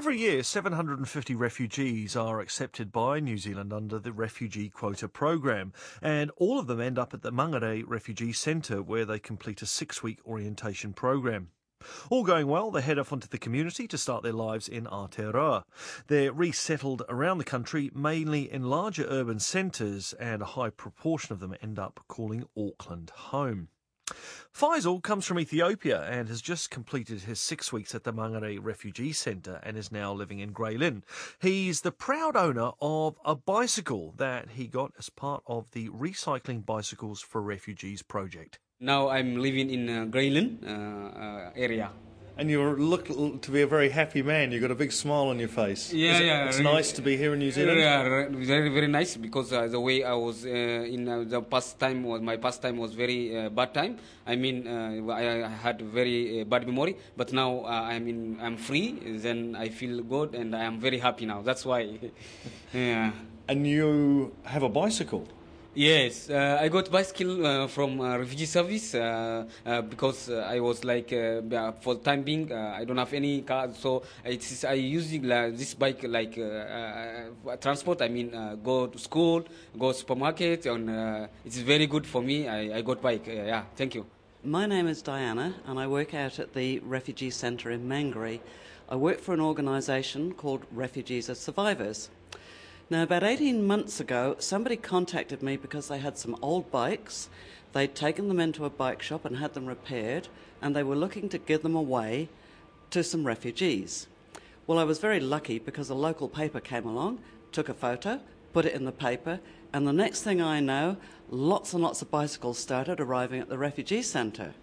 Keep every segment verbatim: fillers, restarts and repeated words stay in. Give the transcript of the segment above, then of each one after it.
Every year, seven hundred fifty refugees are accepted by New Zealand under the Refugee Quota Program, and all of them end up at the Mangere Refugee Centre, where they complete a six-week orientation program. All going well, they head off onto the community to start their lives in Aotearoa. They're resettled around the country, mainly in larger urban centres, and a high proportion of them end up calling Auckland home. Faisal comes from Ethiopia and has just completed his six weeks at the Mangere Refugee Centre and is now living in Grey Lynn. He's the proud owner of a bicycle that he got as part of the Recycling Bicycles for Refugees project. Now I'm living in uh, Grey Lynn uh, uh, area. And you look to be a very happy man. You've got a big smile on your face. Yeah, it, yeah. It's really, nice to be here in New Zealand. Yeah, very, very nice because uh, the way I was uh, in uh, the past time was my past time was very uh, bad time. I mean, uh, I, I had very uh, bad memory, but now uh, I'm in, I'm free. Then I feel good and I am very happy now. That's why. Yeah. And you have a bicycle. Yes, uh, I got bicycle uh, from uh, refugee service uh, uh, because uh, I was like uh, for the time being uh, I don't have any car, so it's I using uh, this bike like uh, uh, transport. I mean, uh, go to school, go supermarket, and uh, it's very good for me. I, I got bike. Uh, yeah, thank you. My name is Diana, and I work out at the Refugee Centre in Mangere. I work for an organisation called Refugees as Survivors. Now, about eighteen months ago, somebody contacted me because they had some old bikes. They'd taken them into a bike shop and had them repaired, and they were looking to give them away to some refugees. Well, I was very lucky because a local paper came along, took a photo, put it in the paper, and the next thing I know, lots and lots of bicycles started arriving at the refugee centre.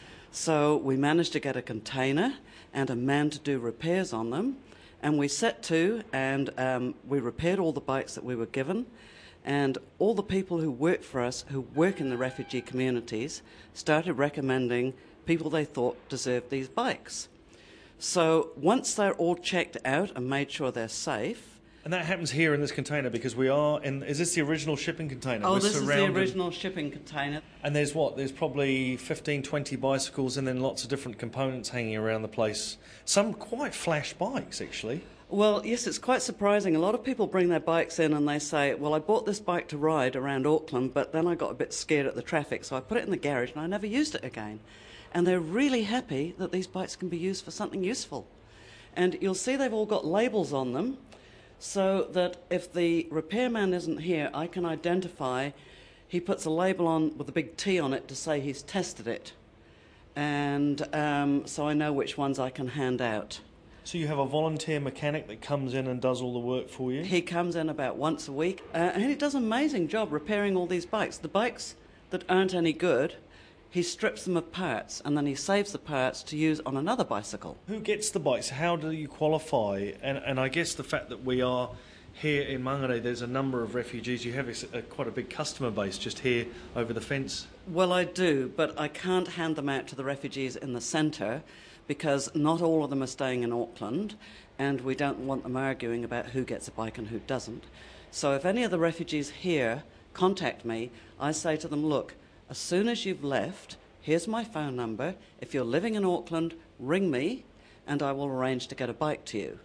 So we managed to get a container and a man to do repairs on them. And we set to and um, we repaired all the bikes that we were given, and all the people who work for us, who work in the refugee communities, started recommending people they thought deserved these bikes. So once they're all checked out and made sure they're safe. And that happens here in this container because we are in. Is this the original shipping container? Oh, We're this surrounded. is the original shipping container. And there's what? There's probably fifteen, twenty bicycles and then lots of different components hanging around the place. Some quite flash bikes, actually. Well, yes, it's quite surprising. A lot of people bring their bikes in and they say, well, I bought this bike to ride around Auckland, but then I got a bit scared at the traffic, so I put it in the garage and I never used it again. And they're really happy that these bikes can be used for something useful. And you'll see they've all got labels on them, so that if the repairman isn't here, I can identify. He puts a label on with a big T on it to say he's tested it. And um, so I know which ones I can hand out. So you have a volunteer mechanic that comes in and does all the work for you? He comes in about once a week, uh, and he does an amazing job repairing all these bikes. The bikes that aren't any good, he strips them of parts, and then he saves the parts to use on another bicycle. Who gets the bikes? How do you qualify? And, and I guess the fact that we are here in Mangere, there's a number of refugees. You have a, a, quite a big customer base just here over the fence. Well, I do, but I can't hand them out to the refugees in the centre because not all of them are staying in Auckland, and we don't want them arguing about who gets a bike and who doesn't. So if any of the refugees here contact me, I say to them, look, as soon as you've left, here's my phone number. If you're living in Auckland, ring me and I will arrange to get a bike to you.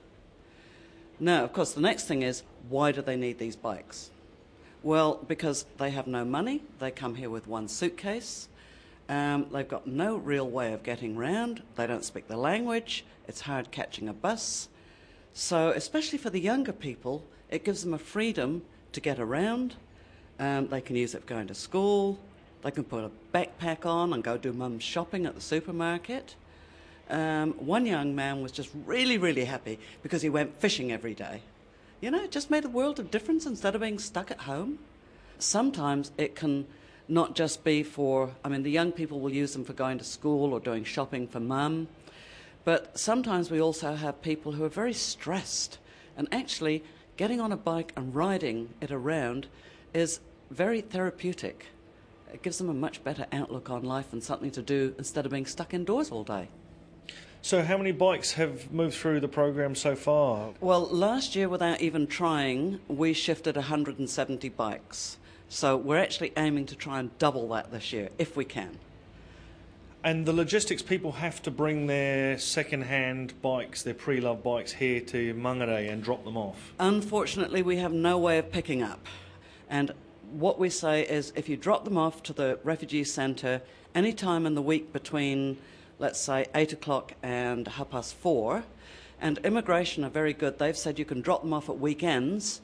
Now, of course, the next thing is, why do they need these bikes? Well, because they have no money. They come here with one suitcase. Um, they've got no real way of getting round. They don't speak the language. It's hard catching a bus. So, especially for the younger people, it gives them a freedom to get around. Um, they can use it for going to school. They can put a backpack on and go do mum's shopping at the supermarket. Um, one young man was just really, really happy because he went fishing every day. You know, it just made a world of difference instead of being stuck at home. Sometimes it can not just be for, I mean, the young people will use them for going to school or doing shopping for mum, but sometimes we also have people who are very stressed, and actually getting on a bike and riding it around is very therapeutic. It gives them a much better outlook on life and something to do instead of being stuck indoors all day. So how many bikes have moved through the program so far? Well, last year, without even trying, we shifted one hundred seventy bikes. So we're actually aiming to try and double that this year, if we can. And the logistics, people have to bring their second-hand bikes, their pre-loved bikes here to Mangere and drop them off. Unfortunately, we have no way of picking up. And what we say is if you drop them off to the refugee centre any time in the week between, let's say, eight o'clock and half past four, and immigration are very good. They've said you can drop them off at weekends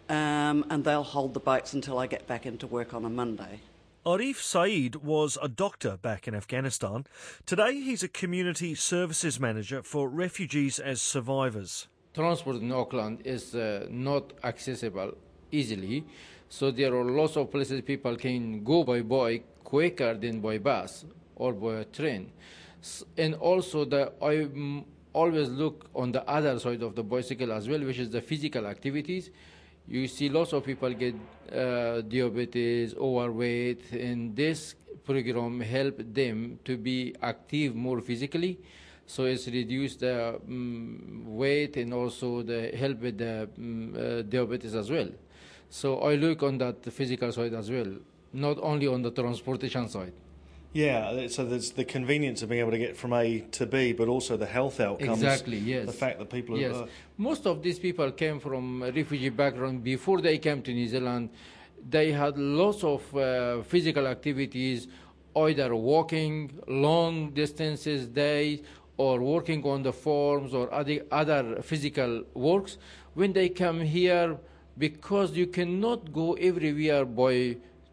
um, and they'll hold the bikes until I get back into work on a Monday. Arif Saeed was a doctor back in Afghanistan. Today he's a community services manager for refugees as survivors. Transport in Auckland is uh, not accessible easily, so there are lots of places people can go by bike quicker than by bus or by train. And also the, I always look on the other side of the bicycle as well, which is the physical activities. You see lots of people get uh, diabetes, overweight, and this program help them to be active more physically. So it's reduce the um, weight and also the help with the um, uh, diabetes as well. So I look on that physical side as well, not only on the transportation side. Yeah, so there's the convenience of being able to get from A to B, but also the health outcomes. Exactly, yes. The fact that people yes. are... Uh, Most of these people came from a refugee background. Before they came to New Zealand, they had lots of uh, physical activities, either walking long distances, days, or working on the farms or other, other physical works. When they come here, because you cannot go everywhere by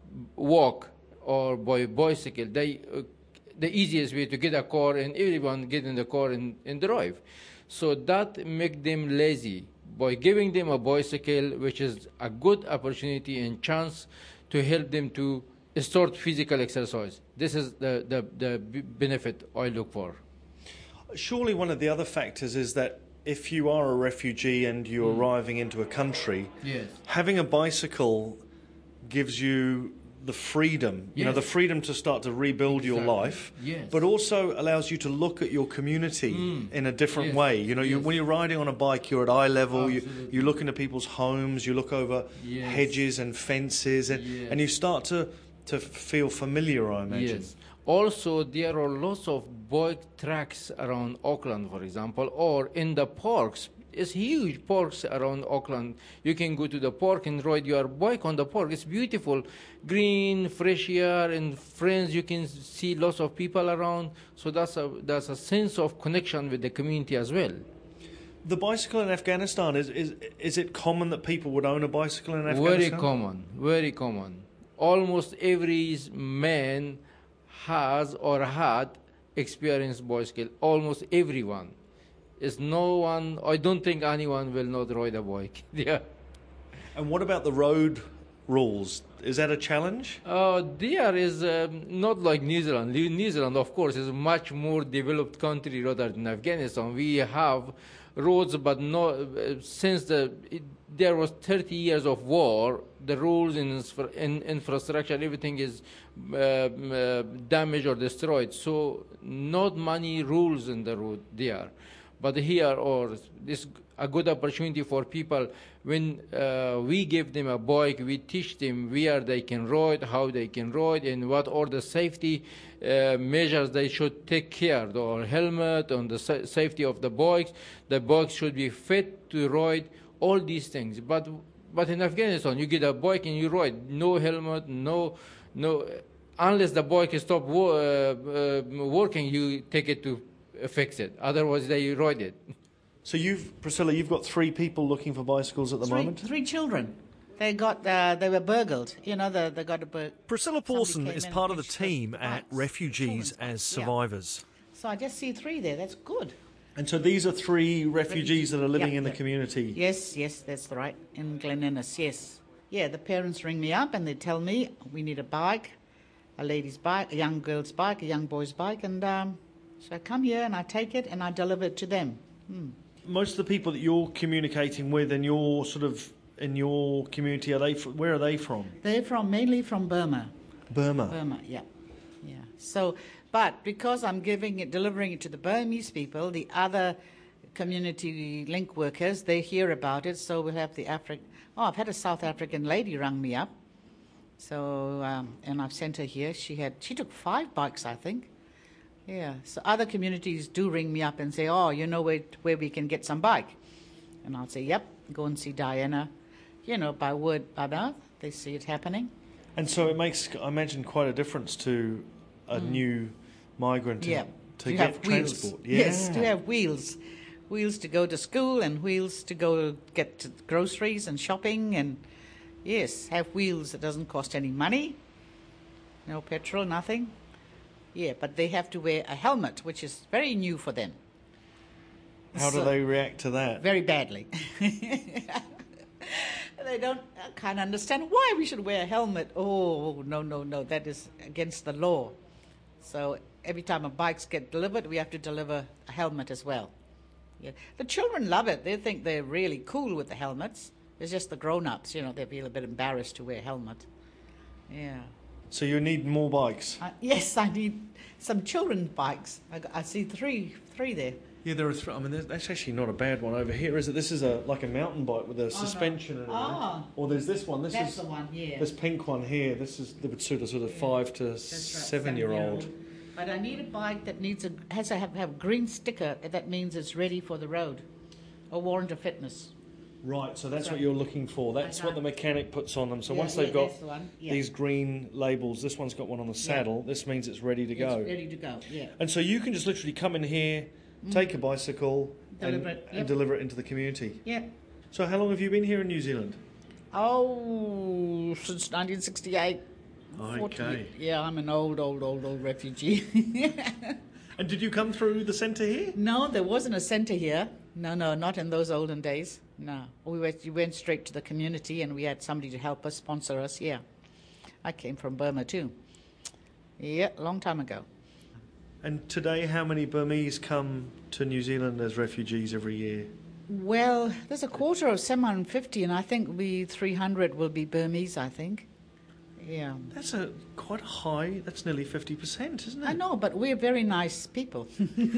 walk or by bicycle, they, uh, the easiest way to get a car and everyone get in the car and, and drive. So that make them lazy. By giving them a bicycle, which is a good opportunity and chance to help them to start physical exercise. This is the, the, the benefit I look for. Surely one of the other factors is that if you are a refugee and you're mm. arriving into a country, yes. having a bicycle gives you the freedom, you yes. know, the freedom to start to rebuild exactly. your life, yes. but also allows you to look at your community mm. in a different yes. way. You know, you, yes. when you're riding on a bike, you're at eye level, you, Absolutely. you look into people's homes, you look over yes. hedges and fences, and, yes. and you start to, to feel familiar, I imagine. Yes. Also, there are lots of bike tracks around Auckland, for example, or in the parks. It's huge parks around Auckland. You can go to the park and ride your bike on the park. It's beautiful, green, fresh air, and friends. You can see lots of people around. So that's a that's a sense of connection with the community as well. The bicycle in Afghanistan, is is is it common that people would own a bicycle in Afghanistan? Very common, very common. Almost every man has or had experienced bicycle. Almost everyone. Is no one, I don't think anyone will not ride a bike. Yeah. And what about the road rules? Is that a challenge? Uh, there is um, not like New Zealand. New Zealand, of course, is a much more developed country rather than Afghanistan. We have roads, but no, uh, since the it, there was thirty years of war, the rules in, in infrastructure, everything is uh, uh, damaged or destroyed. So not many rules in the road there. But here, or this a good opportunity for people when uh, we give them a bike, we teach them where they can ride, how they can ride, and what are the safety uh, measures they should take care. The helmet, on the sa safety of the bikes, the bikes should be fit to ride. All these things. But but in Afghanistan, you get a bike and you ride, no helmet, no no, unless the bike stop wo uh, uh, working, you take it to fix it. Otherwise, they ride it. So you've, Priscilla, you've got three people looking for bicycles at the three, moment? Three children. They got, uh, they were burgled. You know, they, they got a bur Priscilla Paulson is part of the snatched the team at bikes, Refugees children's as bikes, yeah. Survivors. So I just see three there. That's good. And so these are three refugees that are living yeah, in the yeah. community? Yes, yes, that's right. In Glen Innes, yes. Yeah, the parents ring me up and they tell me we need a bike, a lady's bike, a young girl's bike, a young boy's bike, and um, so I come here and I take it and I deliver it to them. Hmm. Most of the people that you're communicating with in your sort of in your community, are they where are they from? They're from mainly from Burma. Burma. Burma, yeah, yeah. So, but because I'm giving it, delivering it to the Burmese people, the other community link workers, they hear about it. So we'll have the Afri. Oh, I've had a South African lady rung me up. So um, and I've sent her here. She had she took five bikes, I think. Yeah, so other communities do ring me up and say, oh, you know where, where we can get some bike? And I'll say, yep, go and see Diana. You know, by word, by mouth, they see it happening. And so it makes, I imagine, quite a difference to a mm. new migrant yeah. to to get have transport. Wheels. Yeah. Yes, to have wheels. Wheels to go to school and wheels to go get to groceries and shopping. And yes, have wheels that doesn't cost any money. No petrol, nothing. Yeah, but they have to wear a helmet, which is very new for them. How so, do they react to that? Very badly. They don't I can't understand why we should wear a helmet. Oh, no, no, no, that is against the law. So every time a bikes get delivered, we have to deliver a helmet as well. Yeah. The children love it. They think they're really cool with the helmets. It's just the grown-ups, you know, they feel a bit embarrassed to wear a helmet. Yeah. So you need more bikes? Uh, yes, I need some children's bikes. I, I see three, three there. Yeah, there are three. I mean, that's actually not a bad one over here, is it? This is a like a mountain bike with a suspension. No. And Ah, or there's this one. This that's is the one. Yeah. this pink one here. This is that would suit a sort of Yeah. five to That's right, seven-year-old. But I need a bike that needs a has to have, have a green sticker. That means it's ready for the road, a warrant of fitness. Right, so that's So- what you're looking for. That's what the mechanic puts on them. So Yeah, once yeah, they've got that's the one. Yeah. these green labels, this one's got one on the saddle. This means it's ready to go. It's ready to go. Yeah. And so you can just literally come in here, take a bicycle, Deliver and, it, and yep. deliver it into the community. Yeah. So how long have you been here in New Zealand? Oh, since nineteen sixty-eight. Okay. forty. Yeah, I'm an old, old, old, old refugee. And did you come through the centre here? No, there wasn't a centre here. No, no, not in those olden days. No, we went, we went straight to the community, and we had somebody to help us, sponsor us. Yeah, I came from Burma too. Yeah, a long time ago. And today, how many Burmese come to New Zealand as refugees every year? Well, there's a quarter of seven hundred fifty, and I think we three hundred will be Burmese, I think. Yeah. That's a quite high. That's nearly fifty percent, isn't it? I know, but we're very nice people.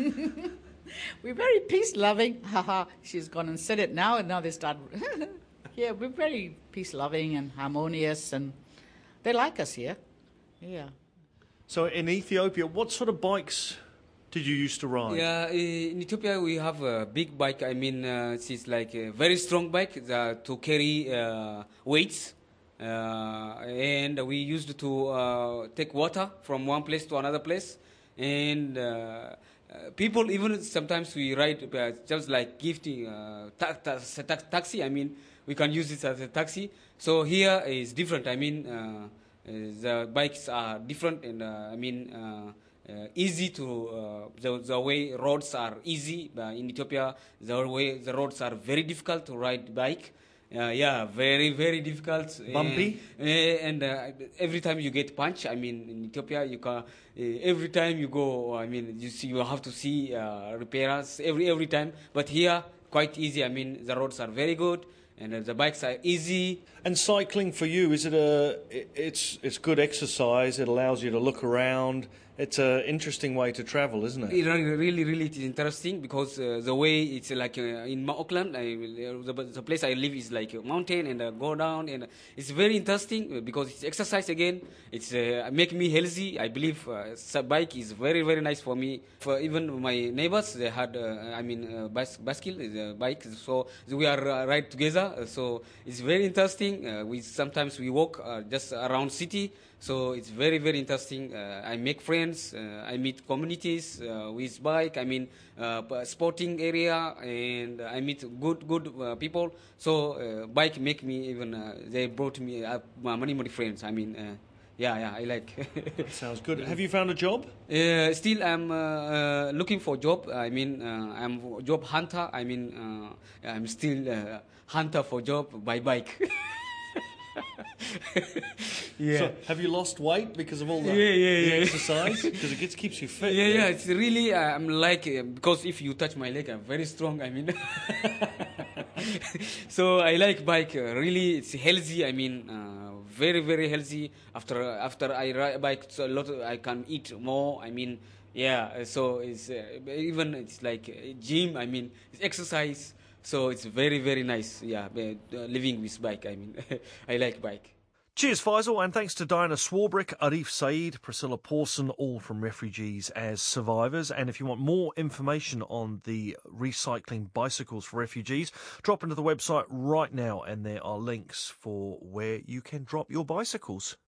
We're very peace-loving. Haha, she's gone and said it now, and now they start... Yeah, we're very peace-loving and harmonious, and they like us here. Yeah. So in Ethiopia, what sort of bikes did you used to ride? Yeah, in Ethiopia we have a big bike. I mean, uh, it's like a very strong bike uh, to carry uh, weights. Uh, and we used to uh, take water from one place to another place. And uh, uh, people, even sometimes we ride uh, just like gifting uh, ta- ta- ta- taxi. I mean, we can use it as a taxi. So here is different. I mean, uh, the bikes are different, and uh, I mean, uh, uh, easy to uh, the, the way roads are easy. Uh, in Ethiopia, the way the roads are very difficult to ride bike. Uh, yeah, very, very difficult. Bumpy? Uh, and uh, every time you get punched, I mean, in Ethiopia, you can. Uh, every time you go, I mean, you see, you have to see uh, repairers every every time. But here, quite easy. I mean, the roads are very good, and uh, the bikes are easy. And cycling for you, is it a? It's it's good exercise. It allows you to look around. It's an interesting way to travel, isn't it? It really, really it is interesting because uh, the way it's like uh, in Auckland, I, the, the place I live is like a mountain and uh, go down, and it's very interesting because it's exercise again. It's uh, make me healthy. I believe uh, bike is very, very nice for me. For even my neighbors, they had, uh, I mean, uh, bas- bicycle, uh, bike. So we are uh, ride together. So it's very interesting. Uh, we sometimes we walk uh, just around city. So it's very, very interesting. Uh, I make friends. Uh, I meet communities uh, with bike. I mean, uh, sporting area, and I meet good, good uh, people. So uh, bike make me even. Uh, they brought me uh, many, many friends. I mean, uh, yeah, yeah. I like. That sounds good. Have you found a job? Uh, still, I'm uh, uh, looking for job. I mean, uh, I'm job hunter. I mean, uh, I'm still uh, hunter for job by bike. Yeah. So have you lost weight because of all the, yeah, yeah, the yeah. exercise? Because it gets, keeps you fit. Yeah, yeah. It's really uh, I'm like uh, because if you touch my leg, I'm very strong. I mean, so I like bike. Uh, really, it's healthy. I mean, uh, very, very healthy. After after I ride bike, so a lot. Of, I can eat more. I mean, yeah. So it's uh, even it's like uh, gym. I mean, it's exercise. So it's very, very nice. Yeah, uh, living with bike. I mean, I like bike. Cheers, Faisal, and thanks to Diana Swarbrick, Arif Saeed, Priscilla Pawson, all from Refugees as Survivors. And if you want more information on the recycling bicycles for refugees, drop into the website right now, and there are links for where you can drop your bicycles.